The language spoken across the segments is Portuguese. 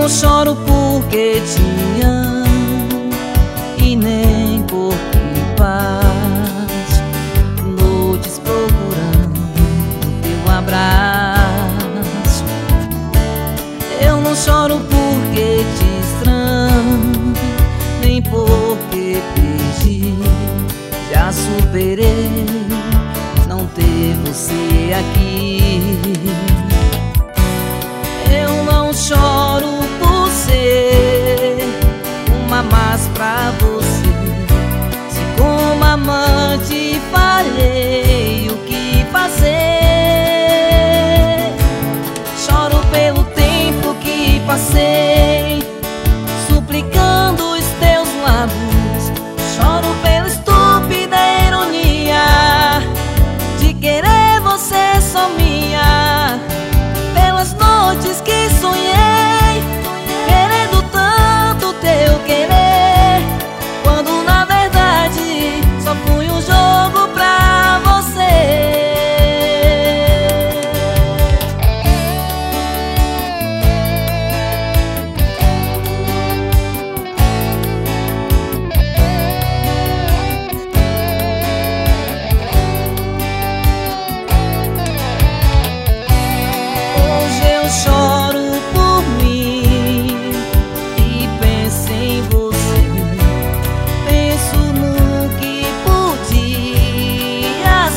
não choro porque te amo e nem por paz. Noites procurando o teu abraço. Eu não choro porque te estranho, nem porque perdi. Já superei não ter você aqui. Eu não choro por ser uma más pra você. Se como amante falhei, o que fazer? Choro pelo tempo que passei suplicando os teus lábios. Choro pela estúpida ironia de querer você só minha. Pelas noites que sonhei querendo tanto teu querer, quando na verdade só fui um jogo pra você. Choro por mim e penso em você. Penso no que podia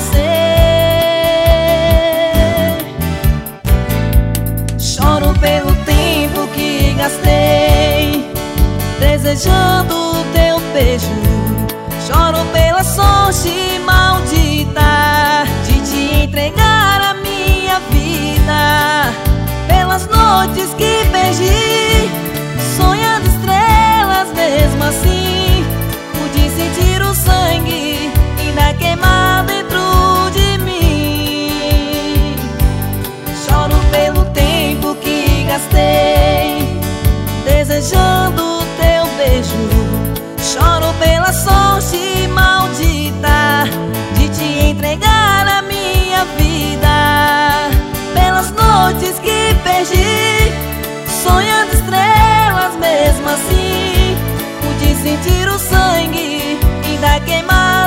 ser. Choro pelo tempo que gastei desejando teu beijo. Choro pela sorte maldita de te entregar a minha vida. Pelas noites que perdi, sonhando estrelas, mesmo assim pude sentir o sangue ainda queimar dentro de mim. Choro pelo tempo que gastei desejando teu beijo. Choro pela sorte maldita de te entregar a minha vida. Pelas noites que perdi, sonhando estrelas, mesmo assim pude sentir o sangue ainda queimar